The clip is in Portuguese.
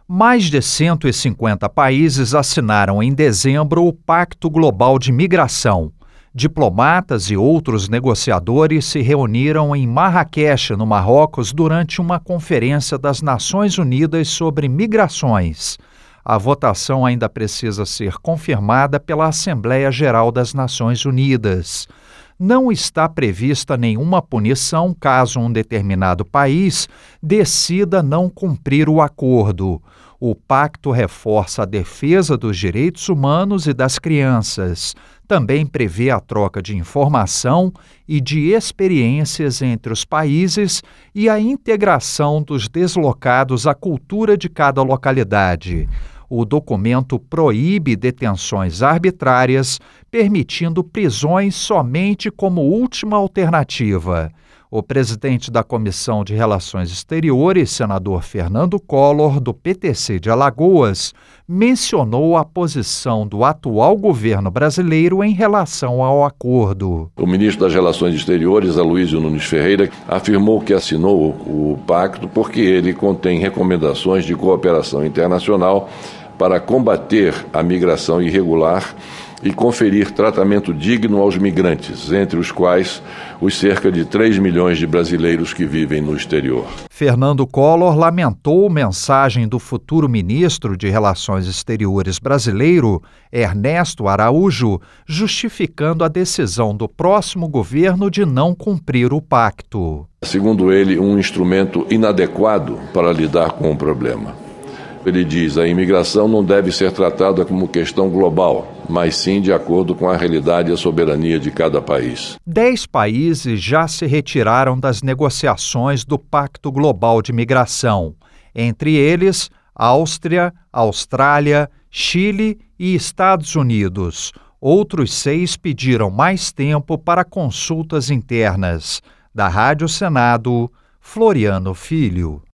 Mais de 150 países assinaram em dezembro o Pacto Global de Migração. Diplomatas e outros negociadores se reuniram em Marrakech, no Marrocos, durante uma conferência das Nações Unidas sobre migrações. A votação ainda precisa ser confirmada pela Assembleia Geral das Nações Unidas. Não está prevista nenhuma punição caso um determinado país decida não cumprir o acordo. O pacto reforça a defesa dos direitos humanos e das crianças. Também prevê a troca de informação e de experiências entre os países e a integração dos deslocados à cultura de cada localidade. O documento proíbe detenções arbitrárias, permitindo prisões somente como última alternativa. O presidente da Comissão de Relações Exteriores, senador Fernando Collor, do PTC de Alagoas, mencionou a posição do atual governo brasileiro em relação ao acordo. O ministro das Relações Exteriores, Aloysio Nunes Ferreira, afirmou que assinou o pacto porque ele contém recomendações de cooperação internacional para combater a migração irregular e conferir tratamento digno aos migrantes, entre os quais os cerca de 3 milhões de brasileiros que vivem no exterior. Fernando Collor lamentou mensagem do futuro ministro de Relações Exteriores brasileiro, Ernesto Araújo, justificando a decisão do próximo governo de não cumprir o pacto. Segundo ele, um instrumento inadequado para lidar com o problema. Ele diz: a imigração não deve ser tratada como questão global, mas sim de acordo com a realidade e a soberania de cada país. 10 países já se retiraram das negociações do Pacto Global de Migração, entre eles Áustria, Austrália, Chile e Estados Unidos. Outros 6 pediram mais tempo para consultas internas. Da Rádio Senado, Floriano Filho.